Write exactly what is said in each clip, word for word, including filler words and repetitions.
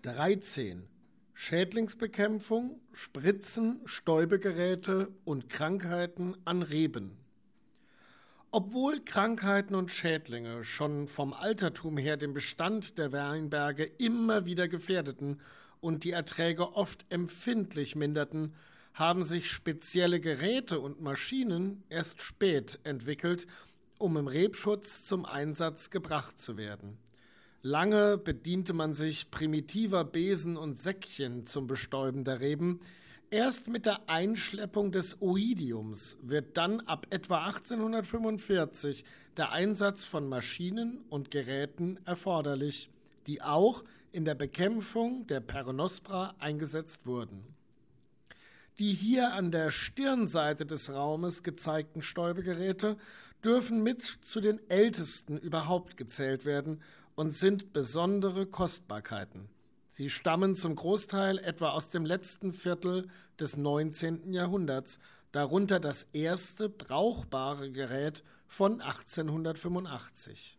dreizehn. Schädlingsbekämpfung, Spritzen, Stäubegeräte und Krankheiten an Reben. Obwohl Krankheiten und Schädlinge schon vom Altertum her den Bestand der Weinberge immer wieder gefährdeten und die Erträge oft empfindlich minderten, haben sich spezielle Geräte und Maschinen erst spät entwickelt, um im Rebschutz zum Einsatz gebracht zu werden. Lange bediente man sich primitiver Besen und Säckchen zum Bestäuben der Reben. Erst mit der Einschleppung des Oidiums wird dann ab etwa achtzehnhundertfünfundvierzig der Einsatz von Maschinen und Geräten erforderlich, die auch in der Bekämpfung der Peronospora eingesetzt wurden. Die hier an der Stirnseite des Raumes gezeigten Stäubegeräte dürfen mit zu den ältesten überhaupt gezählt werden und sind besondere Kostbarkeiten. Sie stammen zum Großteil etwa aus dem letzten Viertel des neunzehnten Jahrhunderts, darunter das erste brauchbare Gerät von achtzehnhundertfünfundachtzig.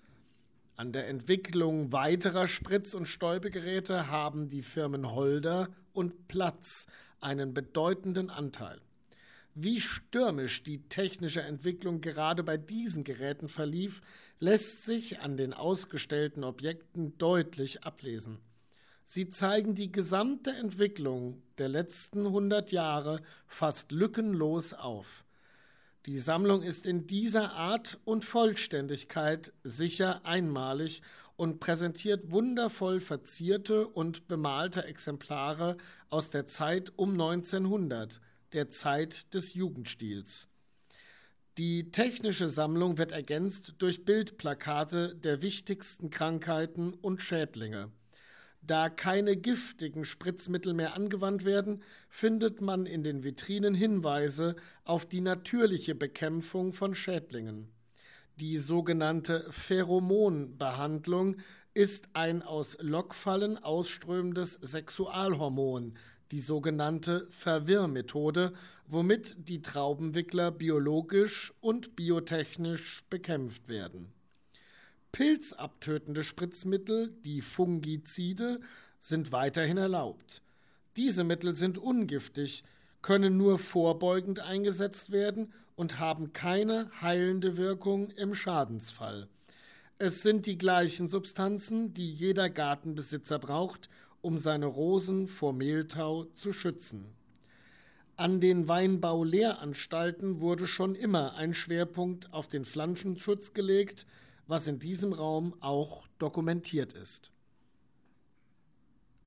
An der Entwicklung weiterer Spritz- und Stäubegeräte haben die Firmen Holder und Platz einen bedeutenden Anteil. Wie stürmisch die technische Entwicklung gerade bei diesen Geräten verlief, lässt sich an den ausgestellten Objekten deutlich ablesen. Sie zeigen die gesamte Entwicklung der letzten hundert Jahre fast lückenlos auf. Die Sammlung ist in dieser Art und Vollständigkeit sicher einmalig und präsentiert wundervoll verzierte und bemalte Exemplare aus der Zeit um neunzehnhundert, der Zeit des Jugendstils. Die technische Sammlung wird ergänzt durch Bildplakate der wichtigsten Krankheiten und Schädlinge. Da keine giftigen Spritzmittel mehr angewandt werden, findet man in den Vitrinen Hinweise auf die natürliche Bekämpfung von Schädlingen. Die sogenannte Pheromonbehandlung ist ein aus Lockfallen ausströmendes Sexualhormon, die sogenannte Verwirrmethode, womit die Traubenwickler biologisch und biotechnisch bekämpft werden. Pilzabtötende Spritzmittel, die Fungizide, sind weiterhin erlaubt. Diese Mittel sind ungiftig, können nur vorbeugend eingesetzt werden und haben keine heilende Wirkung im Schadensfall. Es sind die gleichen Substanzen, die jeder Gartenbesitzer braucht, um seine Rosen vor Mehltau zu schützen. An den Weinbaulehranstalten wurde schon immer ein Schwerpunkt auf den Pflanzenschutz gelegt, was in diesem Raum auch dokumentiert ist.